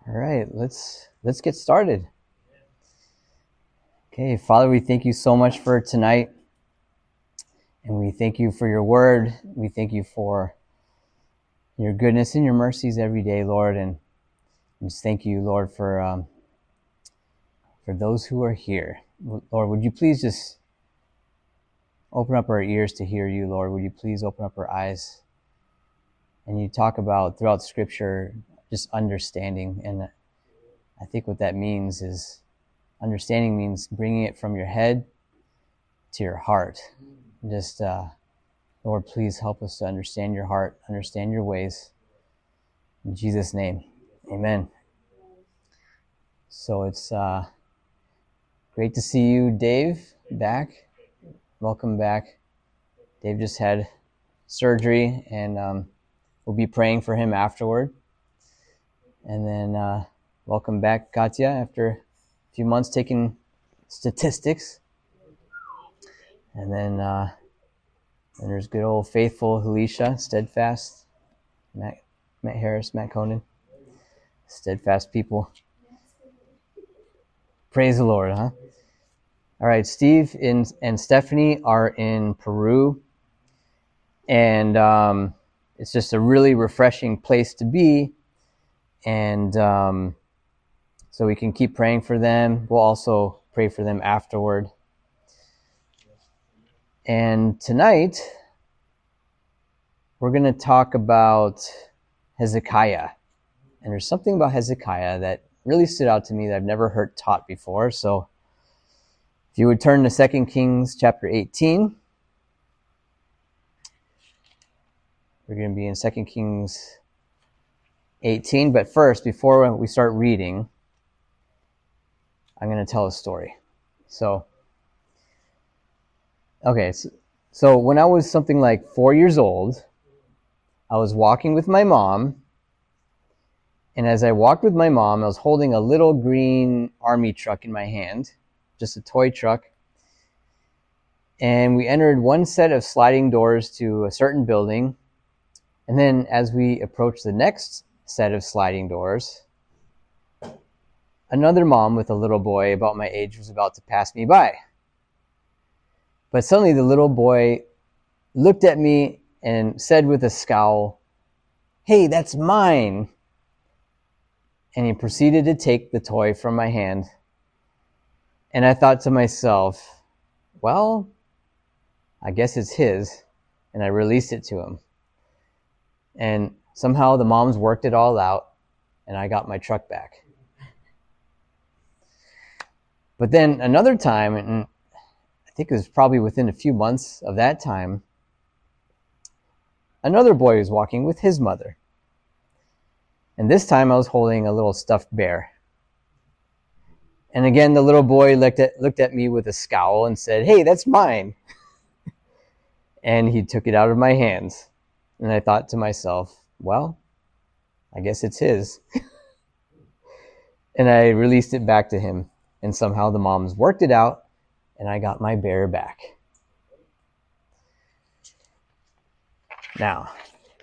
All right, let's get started. Okay, Father, we thank you so much for tonight, and we thank you for your word. We thank you for your goodness and your mercies every day, Lord, and just thank you, Lord, for those who are here. Lord, would you please just open up our ears to hear you, Lord? Would you please open up our eyes? And you talk about throughout Scripture just understanding, and I think what that means is understanding means bringing it from your head to your heart. Just, Lord, please help us to understand your heart, understand your ways. In Jesus' name, amen. So it's great to see you, Dave, back. Welcome back. Dave just had surgery, and we'll be praying for him afterward. And then welcome back, Katya, after a few months taking statistics. And then there's good old faithful Alicia, steadfast, Matt Harris, Matt Conan, steadfast people. Praise the Lord, huh? All right, Steve and Stephanie are in Peru, and it's just a really refreshing place to be, and so we can keep praying for them. We'll also pray for them afterward. And tonight, we're going to talk about Hezekiah. And there's something about Hezekiah that really stood out to me that I've never heard taught before. So if you would turn to 2 Kings chapter 18. We're going to be in 2 Kings 18. But first, before we start reading, I'm going to tell a story. So when I was something like 4 years old, I was walking with my mom, and as I walked with my mom, I was holding a little green army truck in my hand, just a toy truck, and we entered one set of sliding doors to a certain building, and then as we approached the next set of sliding doors, another mom with a little boy about my age was about to pass me by. But suddenly the little boy looked at me and said with a scowl, "Hey, that's mine." And he proceeded to take the toy from my hand. And I thought to myself, well, I guess it's his. And I released it to him. And somehow the moms worked it all out, and I got my truck back. But then another time, and I think it was probably within a few months of that time, another boy was walking with his mother. And this time I was holding a little stuffed bear. And again, the little boy looked at me with a scowl and said, "Hey, that's mine." And he took it out of my hands. And I thought to myself, well, I guess it's his. And I released it back to him. And somehow the moms worked it out, and I got my bear back. Now,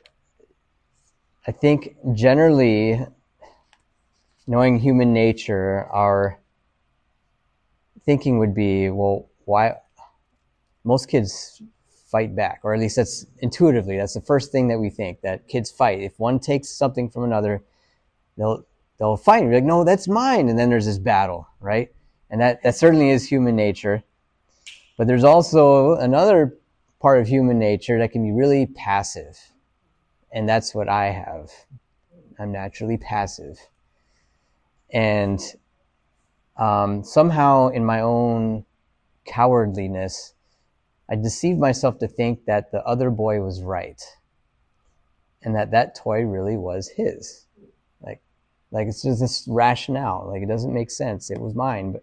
I think generally, knowing human nature, our thinking would be, well, why? Most kids fight back, or at least that's intuitively, that's the first thing that we think, that kids fight. If one takes something from another, they'll fight. You're like, "No, that's mine." And then there's this battle, right? And that certainly is human nature. But there's also another part of human nature that can be really passive. And that's what I have. I'm naturally passive. And somehow in my own cowardliness, I deceived myself to think that the other boy was right. And that toy really was his. Like it's just this rationale. Like it doesn't make sense. It was mine.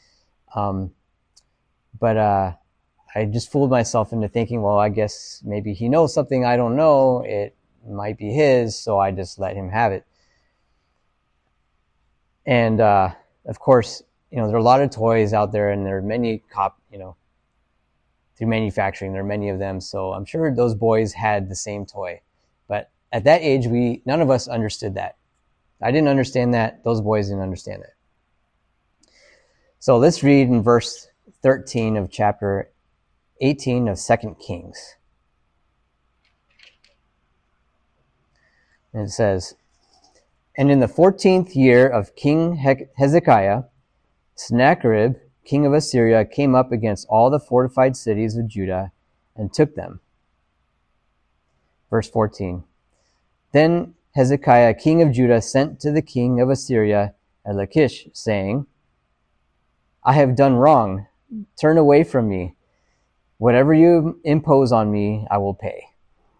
But I just fooled myself into thinking, well, I guess maybe he knows something I don't know. It might be his, so I just let him have it. And of course, there are a lot of toys out there, and there are many through manufacturing, there are many of them. So I'm sure those boys had the same toy. But at that age, none of us understood that. I didn't understand that. Those boys didn't understand it. So let's read in verse 13 of chapter 18 of 2 Kings. And it says, "And in the 14th year of King Hezekiah, Sennacherib, king of Assyria, came up against all the fortified cities of Judah and took them." Verse 14. "Then Hezekiah, king of Judah, sent to the king of Assyria at Lachish, saying, 'I have done wrong. Turn away from me. Whatever you impose on me, I will pay.'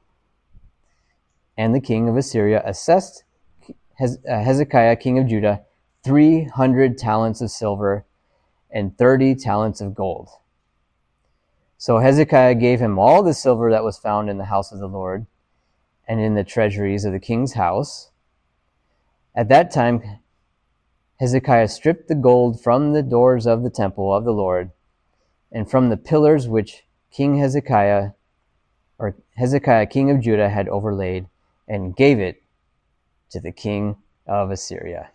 And the king of Assyria assessed Hezekiah, king of Judah, 300 talents of silver and 30 talents of gold. So Hezekiah gave him all the silver that was found in the house of the Lord and in the treasuries of the king's house. At that time, Hezekiah stripped the gold from the doors of the temple of the Lord and from the pillars which Hezekiah, king of Judah, had overlaid, and gave it to the king of Assyria."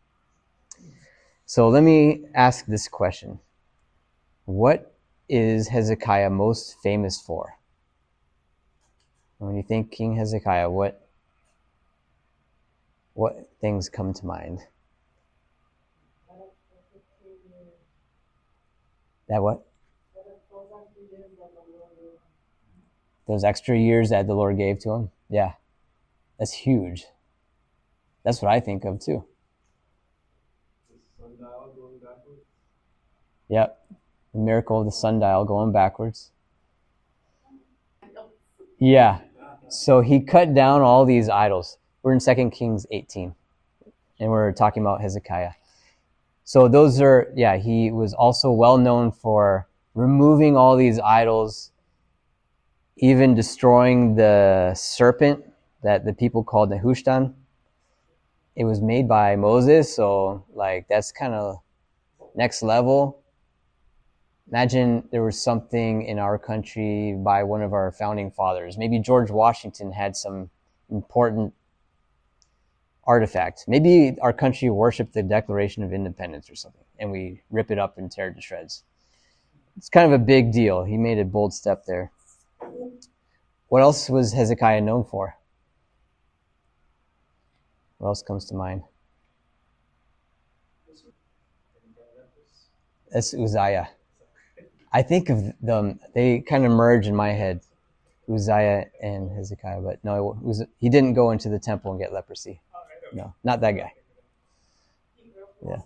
So let me ask this question. What is Hezekiah most famous for? When you think King Hezekiah, what things come to mind? That what? Those extra years that the Lord gave to him? Yeah. That's huge. That's what I think of too. The sundial going backwards? Yep. The miracle of the sundial going backwards. Yeah. So he cut down all these idols. We're in 2 Kings 18. And we're talking about Hezekiah. So those are, he was also well known for removing all these idols, even destroying the serpent that the people called Nehushtan. It was made by Moses, so that's kind of next level. Imagine there was something in our country by one of our founding fathers. Maybe George Washington had some important artifact. Maybe our country worshipped the Declaration of Independence or something, and we rip it up and tear it to shreds. It's kind of a big deal. He made a bold step there. What else was Hezekiah known for? What else comes to mind? That's Uzziah. I think of them, they kind of merge in my head, Uzziah and Hezekiah, but no, he didn't go into the temple and get leprosy. No, not that guy. Yeah.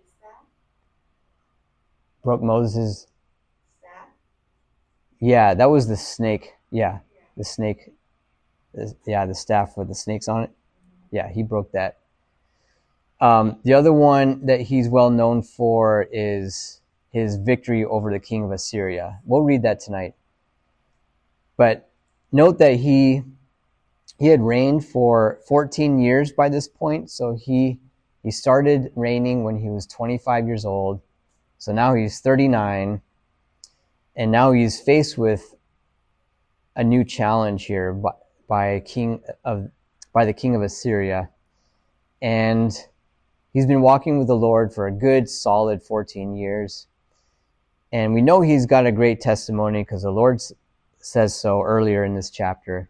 Broke Moses' staff? Yeah, that was the snake. Yeah, the snake. The staff with the snakes on it. Yeah, he broke that. The other one that he's well known for is his victory over the king of Assyria. We'll read that tonight. But note that he had reigned for 14 years by this point. So he started reigning when he was 25 years old. So now he's 39. And now he's faced with a new challenge here by the king of Assyria. And he's been walking with the Lord for a good solid 14 years. And we know he's got a great testimony because the Lord says so earlier in this chapter.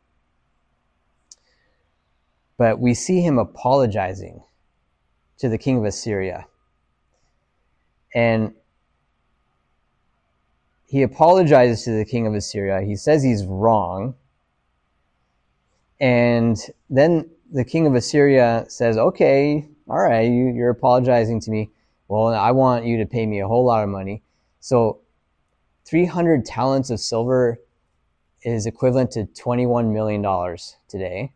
But we see him apologizing to the king of Assyria. And he apologizes to the king of Assyria. He says he's wrong. And then the king of Assyria says, okay, all right, you're apologizing to me. Well, I want you to pay me a whole lot of money. So 300 talents of silver is equivalent to $21 million today.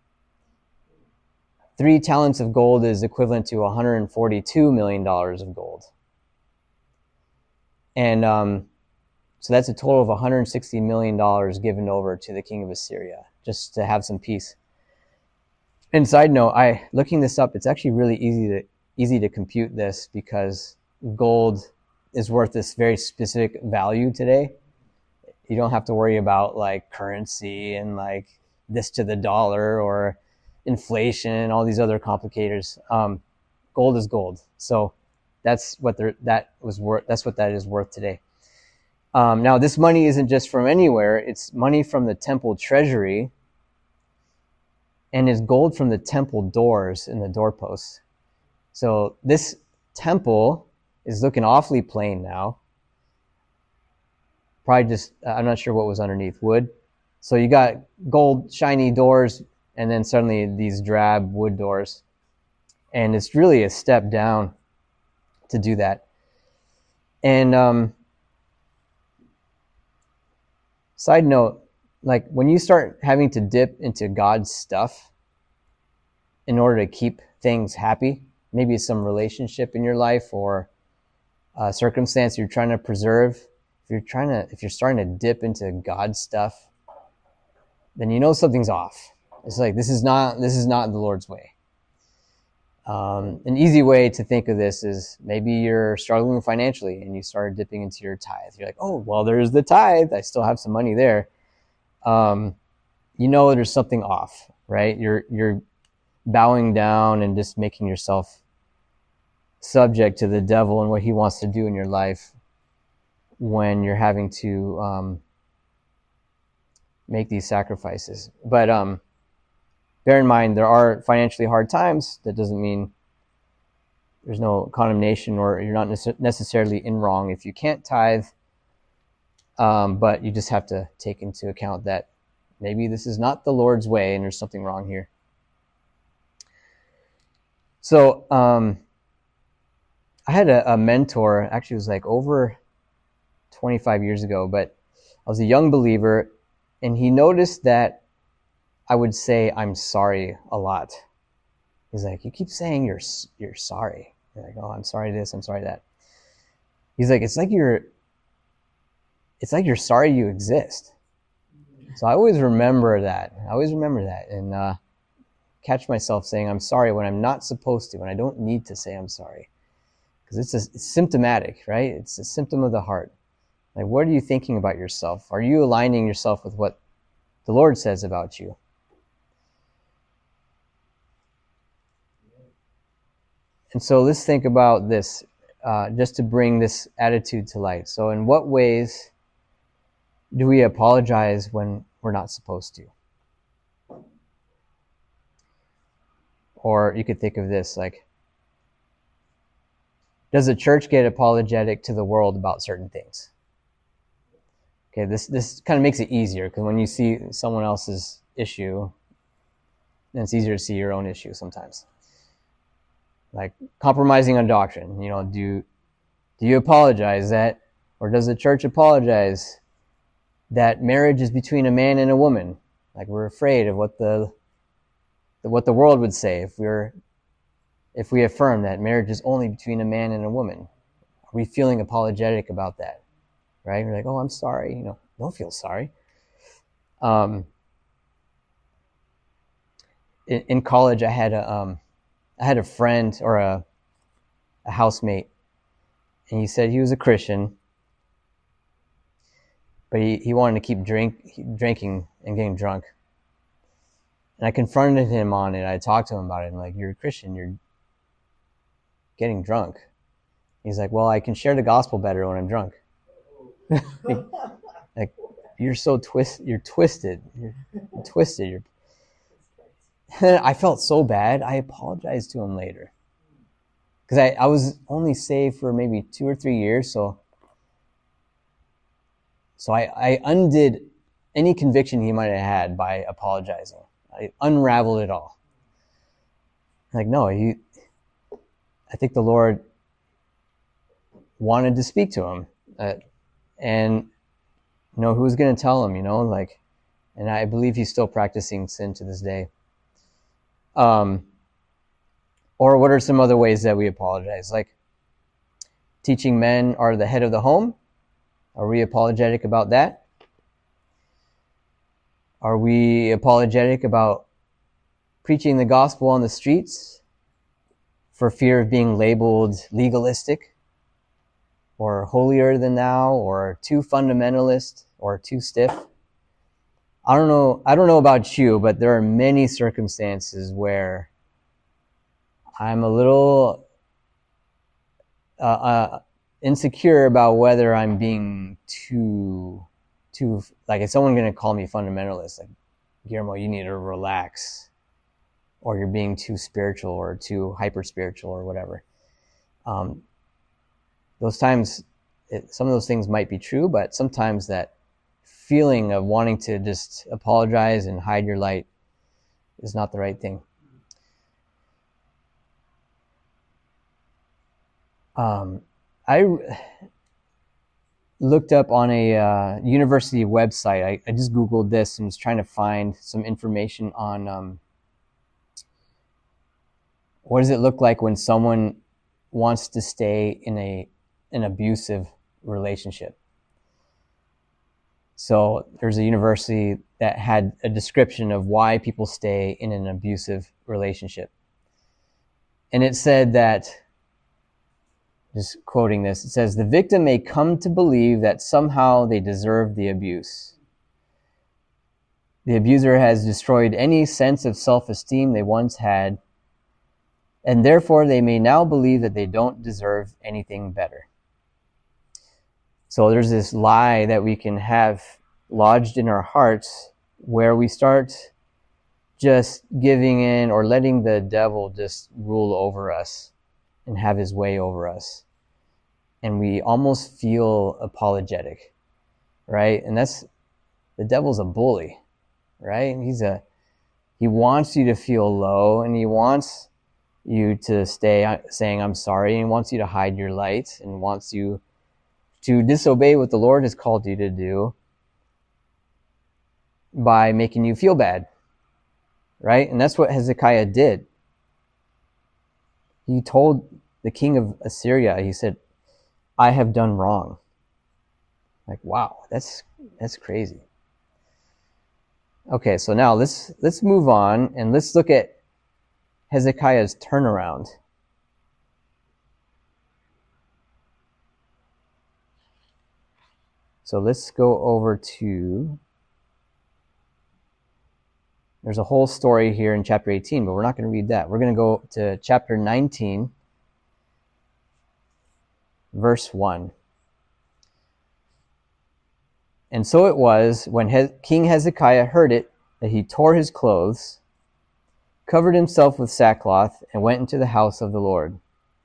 3 talents of gold is equivalent to $142 million of gold. And so that's a total of $160 million given over to the king of Assyria, just to have some peace. And side note, looking this up, it's actually really easy to compute this because gold is worth this very specific value today. You don't have to worry about like currency and like this to the dollar, or inflation and all these other complicators. Gold is gold. So that's what that is worth today. Now, this money isn't just from anywhere. It's money from the temple treasury, and is gold from the temple doors and the doorposts. So this temple is looking awfully plain now. Probably just, I'm not sure what was underneath, wood. So you got gold, shiny doors, and then suddenly these drab wood doors. And it's really a step down to do that. And side note, like when you start having to dip into God's stuff in order to keep things happy, maybe it's some relationship in your life or a circumstance you're trying to preserve. If you're starting to dip into God's stuff, then you know something's off. It's like this is not the Lord's way. An easy way to think of this is maybe you're struggling financially and you start dipping into your tithe. You're like, oh, well, there's the tithe. I still have some money there. You know there's something off, right? You're bowing down and just making yourself subject to the devil and what he wants to do in your life when you're having to make these sacrifices. But bear in mind, there are financially hard times. That doesn't mean there's no condemnation or you're not necessarily in wrong if you can't tithe. But you just have to take into account that maybe this is not the Lord's way and there's something wrong here. So I had a mentor, actually it was like over 25 years ago, but I was a young believer, and he noticed that I would say I'm sorry a lot. He's like, you keep saying you're sorry. You're like, oh, I'm sorry this, I'm sorry that. He's like, it's like you're sorry you exist. So I always remember that. And catch myself saying I'm sorry when I'm not supposed to, when I don't need to say I'm sorry. Because it's symptomatic, right? It's a symptom of the heart. Like, what are you thinking about yourself? Are you aligning yourself with what the Lord says about you? And so let's think about this, just to bring this attitude to light. So in what ways do we apologize when we're not supposed to? Or you could think of this like, does the church get apologetic to the world about certain things? Okay, this kind of makes it easier, because when you see someone else's issue, then it's easier to see your own issue sometimes. Like compromising on doctrine, do you apologize that, or does the church apologize that marriage is between a man and a woman? Like, we're afraid of what the world would say if we affirm that marriage is only between a man and a woman. Are we feeling apologetic about that? Right? We're like, oh, I'm sorry. Don't feel sorry. In college, I had a friend or a housemate, and he said he was a Christian, but he wanted to keep drinking and getting drunk. And I confronted him on it. I talked to him about it. I'm like, you're a Christian, you're getting drunk. He's like, well, I can share the gospel better when I'm drunk. Like, you're twisted. You're twisted. I felt so bad. I apologized to him later, because I was only saved for maybe 2 or 3 years. So I undid any conviction he might have had by apologizing. I unraveled it all. Like, no, I think the Lord wanted to speak to him, and who was going to tell him, and I believe he's still practicing sin to this day. Or what are some other ways that we apologize? Like, teaching men are the head of the home. Are we apologetic about that? Are we apologetic about preaching the gospel on the streets for fear of being labeled legalistic or holier than thou or too fundamentalist or too stiff? I don't know about you, but there are many circumstances where I'm a little insecure about whether I'm being too, like, is someone going to call me fundamentalist? Like, Guillermo, you need to relax, or you're being too spiritual or too hyper spiritual or whatever. Those times, some of those things might be true, but sometimes that feeling of wanting to just apologize and hide your light is not the right thing. I looked up on a university website. I just Googled this and was trying to find some information on what does it look like when someone wants to stay in an abusive relationship. So there's a university that had a description of why people stay in an abusive relationship. And it said that, just quoting this, it says, the victim may come to believe that somehow they deserve the abuse. The abuser has destroyed any sense of self-esteem they once had, and therefore they may now believe that they don't deserve anything better. So there's this lie that we can have lodged in our hearts where we start just giving in or letting the devil just rule over us and have his way over us. And we almost feel apologetic, right? And the devil's a bully, right? He wants you to feel low, and he wants you to stay saying, I'm sorry, and he wants you to hide your light, and wants you to disobey what the Lord has called you to do by making you feel bad, right? And that's what Hezekiah did. He told the king of Assyria, he said, I have done wrong. Like, wow, that's crazy. Okay, so now let's move on and let's look at Hezekiah's turnaround. So let's go over to, there's a whole story here in chapter 18, but we're not going to read that. We're going to go to chapter 19, verse 1. And so it was, when King Hezekiah heard it, that he tore his clothes, covered himself with sackcloth, and went into the house of the Lord.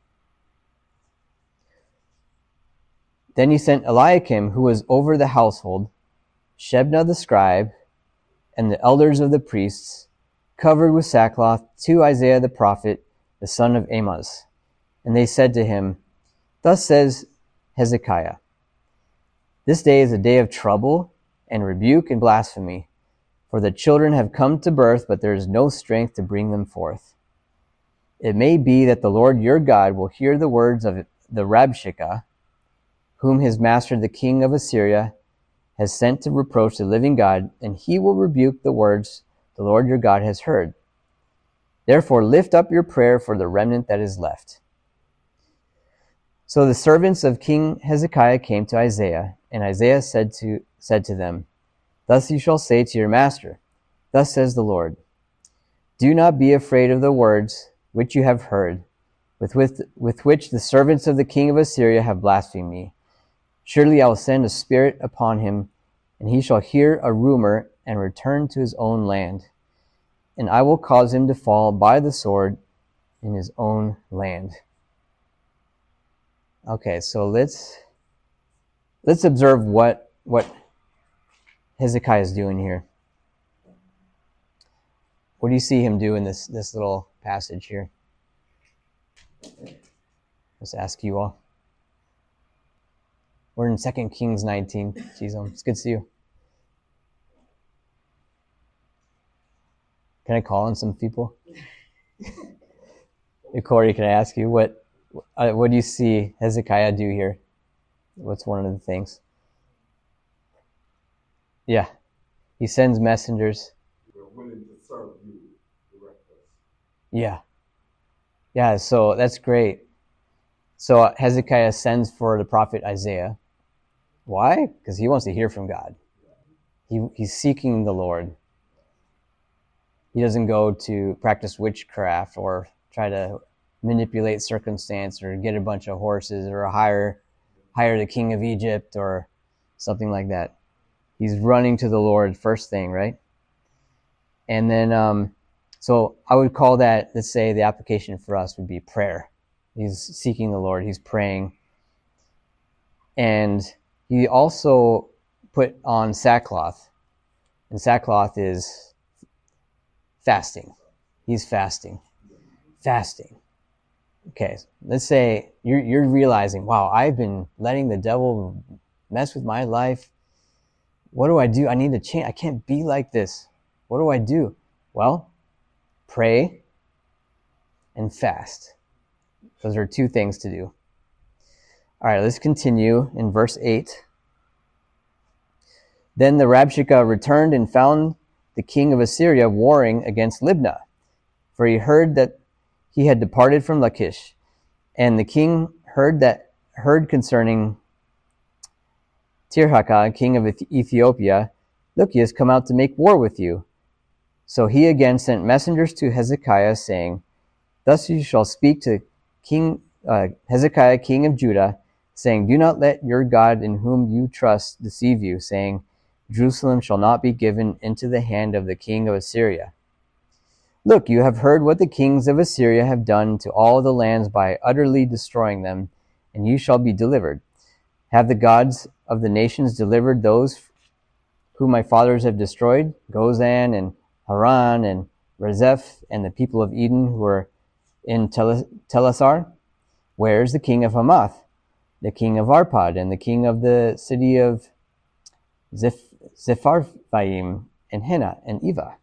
Then he sent Eliakim, who was over the household, Shebna the scribe, and the elders of the priests, covered with sackcloth, to Isaiah the prophet, the son of Amoz. And they said to him, Thus says Hezekiah, this day is a day of trouble and rebuke and blasphemy, for the children have come to birth, but there is no strength to bring them forth. It may be that the Lord your God will hear the words of the Rabshakeh, whom his master the king of Assyria has sent to reproach the living God, and he will rebuke the words the Lord your God has heard. Therefore lift up your prayer for the remnant that is left. So the servants of King Hezekiah came to Isaiah, and Isaiah said to them, Thus you shall say to your master, Thus says the Lord, Do not be afraid of the words which you have heard, with which the servants of the king of Assyria have blasphemed me. Surely I will send a spirit upon him, and he shall hear a rumor and return to his own land. And I will cause him to fall by the sword in his own land. Okay, so let's observe what Hezekiah is doing here. What do you see him do in this little passage here? Let's ask you all. We're in 2 Kings 19. Jeez, it's good to see you. Can I call on some people? Hey, Corey, can I ask you, what do you see Hezekiah do here? What's one of the things? Yeah. He sends messengers. We're willing to serve you, direct us. Yeah. Yeah, so that's great. So Hezekiah sends for the prophet Isaiah. Why? Because he wants to hear from God. He's seeking the Lord. He doesn't go to practice witchcraft or try to manipulate circumstance or get a bunch of horses or hire the king of Egypt or something like that. He's running to the Lord first thing, right? And then, so I would call that, let's say the application for us would be prayer. He's seeking the Lord. He's praying. And he also put on sackcloth. And sackcloth is fasting. He's fasting. Fasting. Okay, let's say you're realizing, wow, I've been letting the devil mess with my life. What do I do? I need to change. I can't be like this. What do I do? Well, pray and fast. Those are two things to do. All right, let's continue in verse 8. Then the Rabshakeh returned and found the king of Assyria warring against Libnah, for he heard that he had departed from Lachish. And the king heard concerning Tirhakah, king of Ethiopia, look, he has come out to make war with you. So he again sent messengers to Hezekiah, saying, thus you shall speak to King Hezekiah, king of Judah, saying, do not let your God in whom you trust deceive you, saying, Jerusalem shall not be given into the hand of the king of Assyria. Look, you have heard what the kings of Assyria have done to all the lands by utterly destroying them, and you shall be delivered. Have the gods of the nations delivered those whom my fathers have destroyed, Gozan and Haran and Rezeph and the people of Eden who are in Telassar? Where is the king of Hamath, the king of Arpad, and the king of the city of Sepharvaim and Hena and Eva?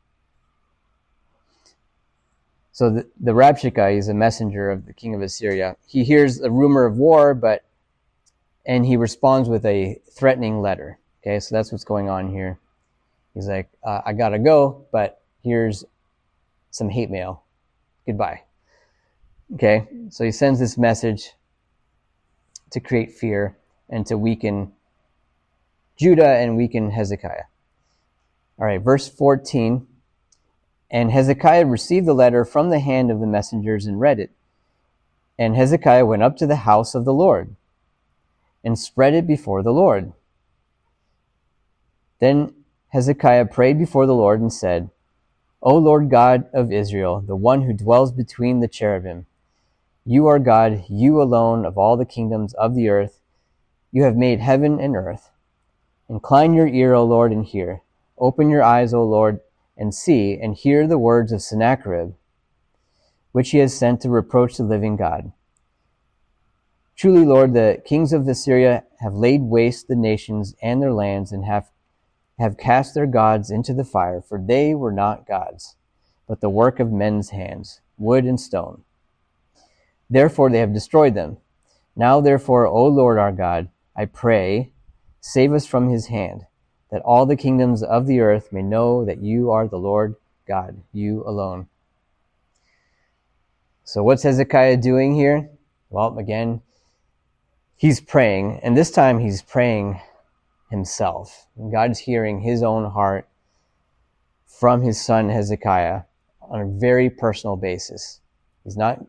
So the Rabshakeh is a messenger of the king of Assyria. He hears a rumor of war, and he responds with a threatening letter. Okay, so that's what's going on here. He's like, I gotta go, but here's some hate mail. Goodbye. Okay, so he sends this message to create fear and to weaken Judah and weaken Hezekiah. All right, verse 14. And Hezekiah received the letter from the hand of the messengers and read it. And Hezekiah went up to the house of the Lord and spread it before the Lord. Then Hezekiah prayed before the Lord and said, O Lord God of Israel, the one who dwells between the cherubim, you are God, you alone of all the kingdoms of the earth. You have made heaven and earth. Incline your ear, O Lord, and hear. Open your eyes, O Lord, and see and hear the words of Sennacherib, which he has sent to reproach the living God. Truly, Lord, the kings of Assyria have laid waste the nations and their lands, and have cast their gods into the fire, for they were not gods, but the work of men's hands, wood and stone. Therefore they have destroyed them. Now therefore, O Lord our God, I pray, save us from his hand, that all the kingdoms of the earth may know that you are the Lord God, you alone. So what's Hezekiah doing here? Well, again, he's praying, and this time he's praying himself. God's hearing his own heart from his son Hezekiah on a very personal basis. He's not,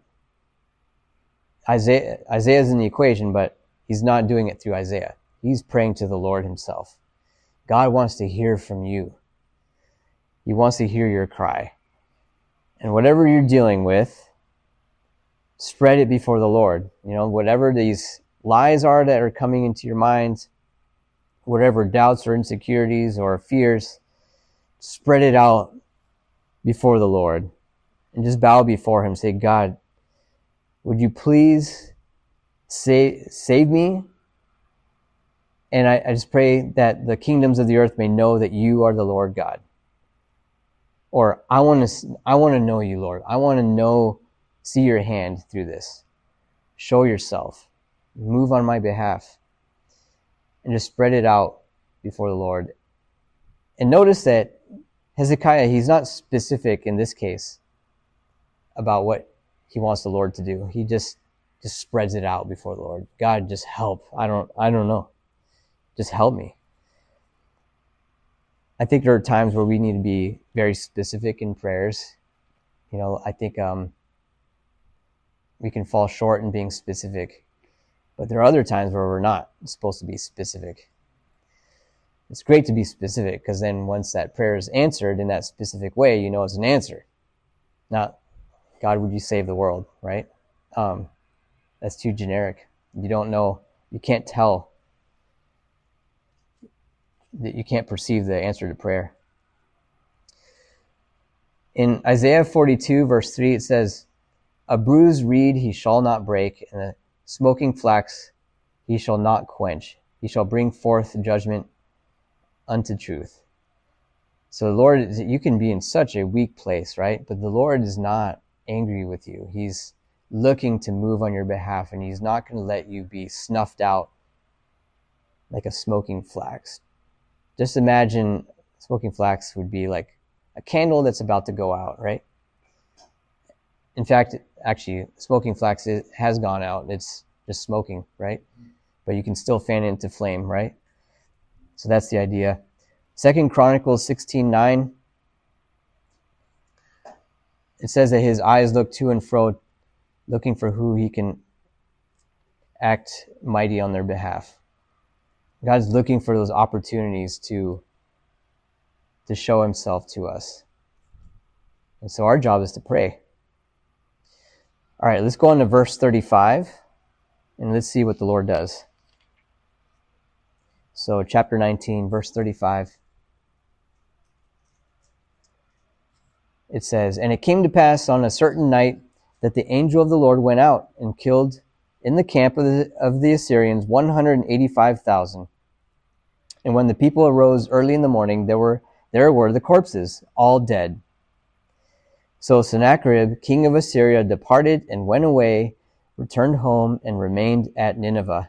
Isaiah's in the equation, but he's not doing it through Isaiah. He's praying to the Lord himself. God wants to hear from you. He wants to hear your cry. And whatever you're dealing with, spread it before the Lord. You know, whatever these lies are that are coming into your mind, whatever doubts or insecurities or fears, spread it out before the Lord. And just bow before him. Say, God, would you please save me? And I just pray that the kingdoms of the earth may know that you are the Lord God. Or I want to know you, Lord. I want to see your hand through this. Show yourself. Move on my behalf. And just spread it out before the Lord. And notice that Hezekiah, he's not specific in this case about what he wants the Lord to do. He just spreads it out before the Lord. God, just help. I don't know. Just help me. I think there are times where we need to be very specific in prayers. I think we can fall short in being specific, but there are other times where we're not supposed to be specific. It's great to be specific, because then once that prayer is answered in that specific way, it's an answer. Not, God, would you save the world, right? That's too generic. You don't know, you can't tell, that you can't perceive the answer to prayer. In Isaiah 42, verse 3, it says, a bruised reed he shall not break, and a smoking flax he shall not quench. He shall bring forth judgment unto truth. So the Lord, you can be in such a weak place, right? But the Lord is not angry with you. He's looking to move on your behalf, and he's not going to let you be snuffed out like a smoking flax. Just imagine smoking flax would be like a candle that's about to go out, right? In fact, actually, smoking flax has gone out. It's just smoking, right? But you can still fan it into flame, right? So that's the idea. 2 Chronicles 16:9. It says that his eyes look to and fro, looking for who he can act mighty on their behalf. God's looking for those opportunities to show himself to us. And so our job is to pray. All right, let's go on to verse 35, and let's see what the Lord does. So chapter 19, verse 35. It says, and it came to pass on a certain night that the angel of the Lord went out and killed in the camp of the Assyrians 185,000. And when the people arose early in the morning, there were the corpses, all dead. So Sennacherib, king of Assyria, departed and went away, returned home, and remained at Nineveh.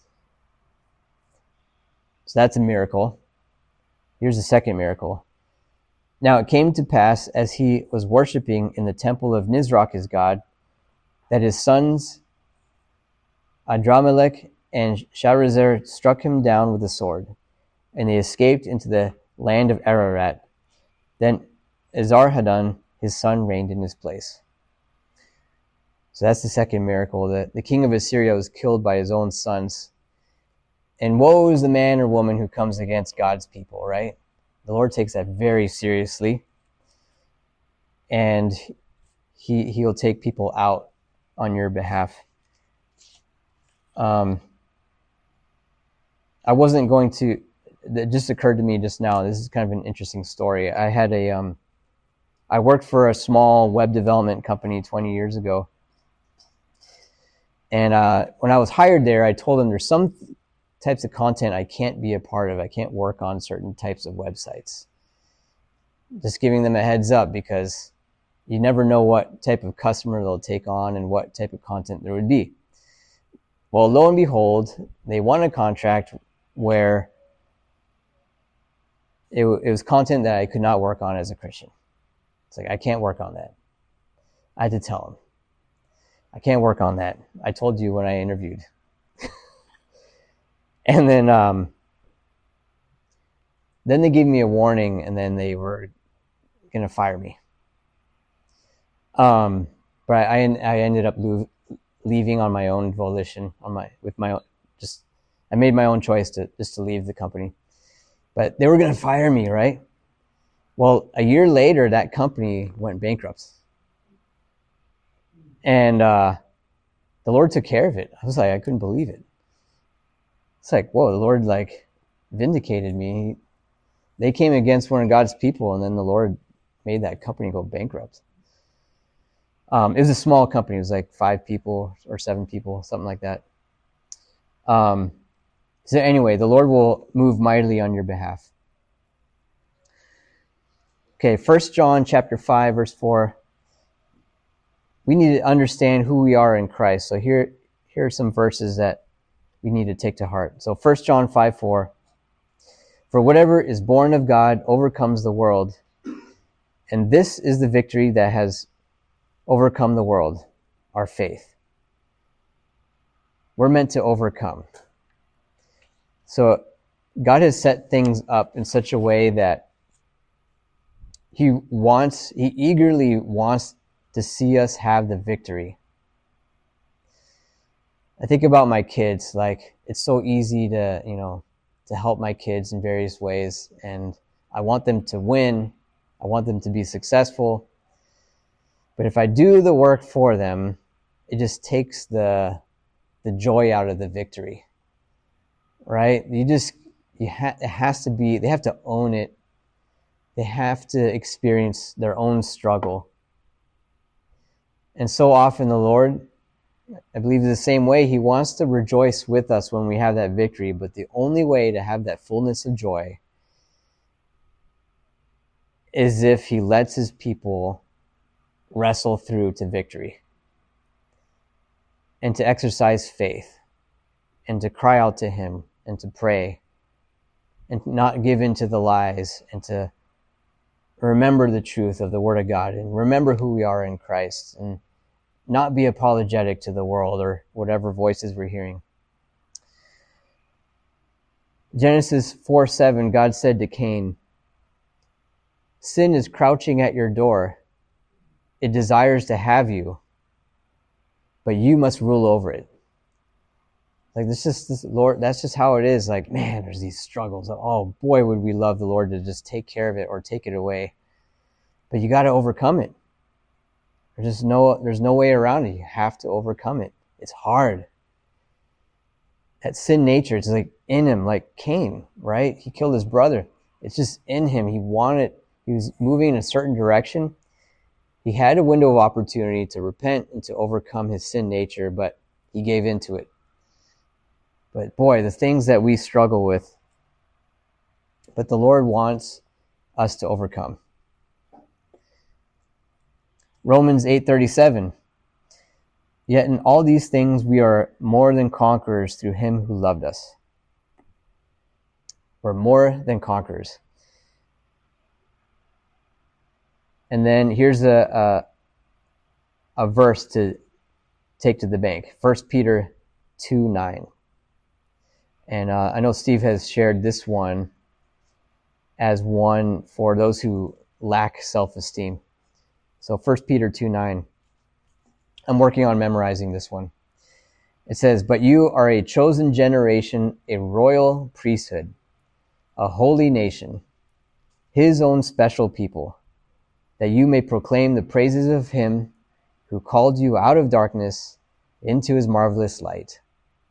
So that's a miracle. Here's the second miracle. Now it came to pass, as he was worshiping in the temple of Nisroch his god, that his sons Adramelech and Sharezer struck him down with a sword, and they escaped into the land of Ararat. Then Esarhaddon his son reigned in his place. So that's the second miracle. The king of Assyria was killed by his own sons. And woe is the man or woman who comes against God's people, right? The Lord takes that very seriously. And he will take people out on your behalf. I wasn't going to, that just occurred to me just now. This is kind of an interesting story. I worked for a small web development company 20 years ago. And when I was hired there, I told them there's some types of content I can't be a part of. I can't work on certain types of websites. Just giving them a heads up, because you never know what type of customer they'll take on and what type of content there would be. Well, lo and behold, they won a contract where it was content that I could not work on as a Christian. It's like, I can't work on that. I had to tell them, I can't work on that. I told you when I interviewed. And then they gave me a warning, and then they were going to fire me. But I ended up leaving on my own volition, I made my own choice to leave the company. But they were going to fire me, right? Well, a year later, that company went bankrupt. And the Lord took care of it. I was like, I couldn't believe it. It's like, whoa, the Lord vindicated me. They came against one of God's people, and then the Lord made that company go bankrupt. It was a small company. It was like 5 people or 7 people, something like that. So anyway, the Lord will move mightily on your behalf. Okay, 1 John chapter 5, verse 4. We need to understand who we are in Christ. So here are some verses that we need to take to heart. So 1 John 5:4. For whatever is born of God overcomes the world. And this is the victory that has overcome the world, our faith. We're meant to overcome. So God has set things up in such a way that He eagerly wants to see us have the victory. I think about my kids, like it's so easy to, to help my kids in various ways. And I want them to win. I want them to be successful. But if I do the work for them, it just takes the joy out of the victory, right? It has to be, they have to own it. They have to experience their own struggle. And so often the Lord, I believe the same way, he wants to rejoice with us when we have that victory. But the only way to have that fullness of joy is if he lets his people wrestle through to victory and to exercise faith and to cry out to him and to pray and not give in to the lies and to remember the truth of the Word of God and remember who we are in Christ and not be apologetic to the world or whatever voices we're hearing. Genesis 4:7, God said to Cain, "Sin is crouching at your door. It desires to have you, but you must rule over it." Like Lord, that's just how it is. Like, man, there's these struggles. Oh boy, would we love the Lord to just take care of it or take it away. But you got to overcome it. There's no way around it. You have to overcome it. It's hard. That sin nature, it's like in him, like Cain, right? He killed his brother. It's just in him. He was moving in a certain direction. He had a window of opportunity to repent and to overcome his sin nature, but he gave into it. But boy, the things that we struggle with, but the Lord wants us to overcome. Romans 8:37, "Yet in all these things we are more than conquerors through him who loved us." We're more than conquerors. And then here's a verse to take to the bank. 1 Peter 2:9. And I know Steve has shared this one as one for those who lack self-esteem. So 1 Peter 2:9. I'm working on memorizing this one. It says, "But you are a chosen generation, a royal priesthood, a holy nation, his own special people, that you may proclaim the praises of him who called you out of darkness into his marvelous light."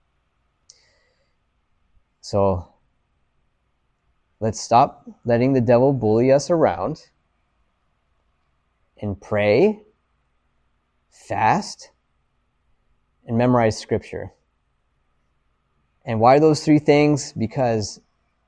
So let's stop letting the devil bully us around and pray, fast, and memorize scripture. And why those three things? Because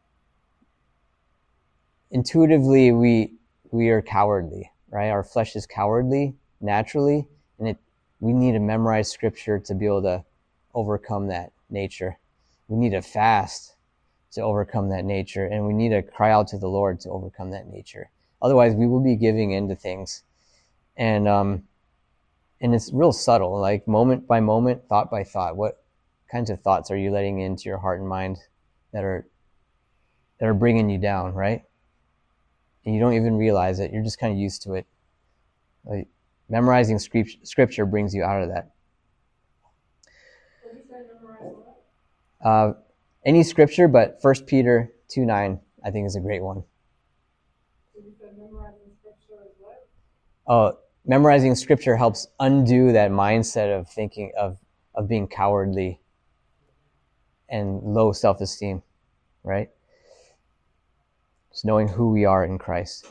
intuitively we are cowardly, right? Our flesh is cowardly naturally, and we need to memorize scripture to be able to overcome that nature. We need to fast to overcome that nature, and we need to cry out to the Lord to overcome that nature. Otherwise, we will be giving in to things. And it's real subtle, like moment by moment, thought by thought. What kinds of thoughts are you letting into your heart and mind that are bringing you down, right? And you don't even realize it. You're just kind of used to it. Like, memorizing scripture brings you out of that. What did you say, memorize what? Any scripture, but 1 Peter 2:9, I think, is a great one. So you said memorizing scripture is what? Oh, memorizing scripture helps undo that mindset of thinking of being cowardly and low self-esteem, right? Just knowing who we are in Christ.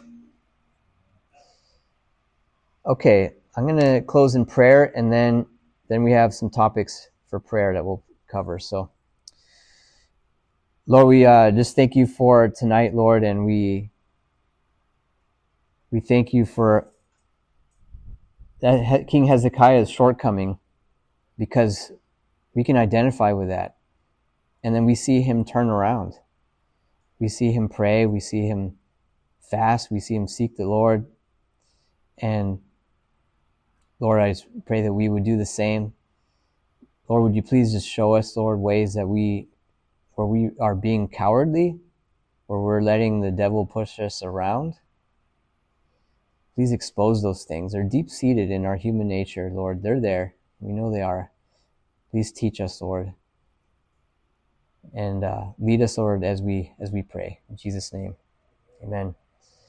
Okay, I'm going to close in prayer, and then we have some topics for prayer that we'll cover. So, Lord, we just thank you for tonight, Lord, and we thank you for that King Hezekiah's shortcoming, because we can identify with that. And then we see him turn around. We see him pray. We see him fast. We see him seek the Lord. And Lord, I just pray that we would do the same. Lord, would you please just show us, Lord, ways that where we are being cowardly, where we're letting the devil push us around. Please expose those things. They're deep-seated in our human nature, Lord. They're there. We know they are. Please teach us, Lord. And lead us, Lord, as we pray. In Jesus' name, amen.